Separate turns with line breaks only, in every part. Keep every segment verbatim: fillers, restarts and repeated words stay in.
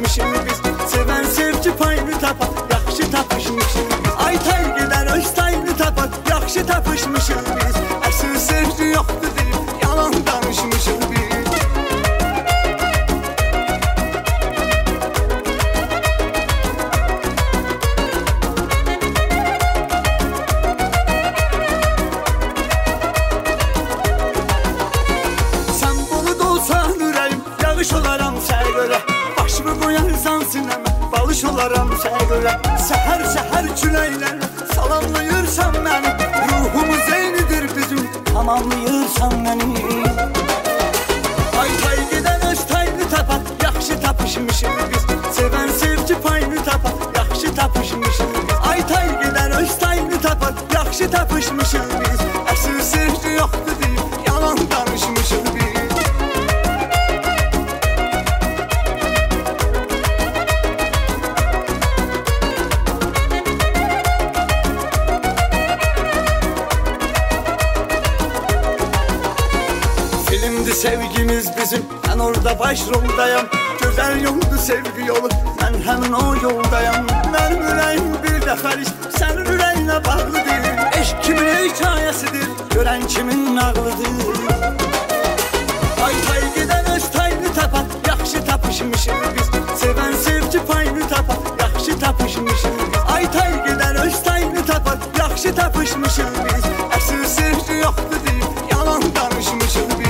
tapışmışıq biz. Sevən sevgi payını tapar, yaxşı tapışmışıq biz. Ay tay gedər öz tayını tapar, yaxşı tapışmışıq biz. Əsl sevgi yoxdur deyib, yalan danışmışıq biz. Yağış olaram sənə görə, başımı qoyarsan sinəmə, balış olaram sənə görə. Səhər səhər küləklərlə salamlayırsan məni, ruhumuz eynidir bizim, tamamlayırsan məni. Ay tay gedən öz tayını tapar, yaxşı tapışmışıq biz. Sevən sevgi payını tapar, yaxşı tapışmışıq biz. Ay tay gedən öz tayını tapar, yaxşı tapışmışıq biz. Əsl sevgi yoxdur deyib, yalan danışmışıq biz. Filmdi sevgimiz bizim, ben orada başroldayam. Güzel yoldu sevgi yolu, ben hemen o yoldayam. Benim ürəyim bir dəfəlik, sənin ürəyinə bağlıdır. Eşq kimin hikayəsidir, görən kimin nağlıdır. Ay tay gedən öz tayını tapar, yaxşı tapışmışıq biz. Sevən sevgi payını tapar, yaxşı tapışmışıq biz. Ay tay gedən öz tayını tapar, yaxşı tapışmışıq biz. Əsl sevgi yoxdur deyib, yalan danışmışıq biz.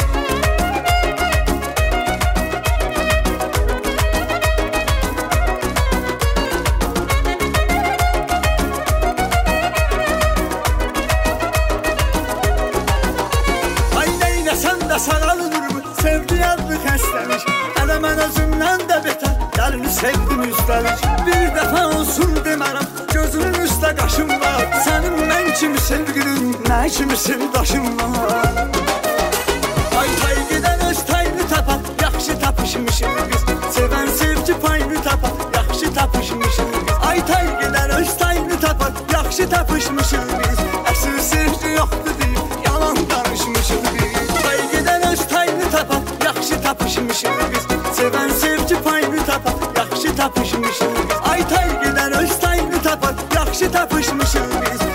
Sağalınır mı? Sevgi adlı xəstəmiş. Hələ mən özümdən də betər, gəlini sevdim üstəlik. Bir dəfə olsun demərəm, gözünün üstə qaşım var. Sənin mən kimi sevgilin, nə kimisin daşım var. Ay tay gedən öz tayını tapar, yaxşı tapışmışıq biz. Sevən sevgi payını tapar, yaxşı tapışmışıq biz. Ay tay gedən öz tayını tapar, yaxşı tapışmışıq biz. Əsl sevgi yoxdur deyib, yalan danışmışıq biz. Yaxşı tapışmışıq biz. Sevən sevgi payını tapar, yaxşı tapışmışıq biz. Ay tay gedən öz tayını tapar, yaxşı tapışmışıq biz.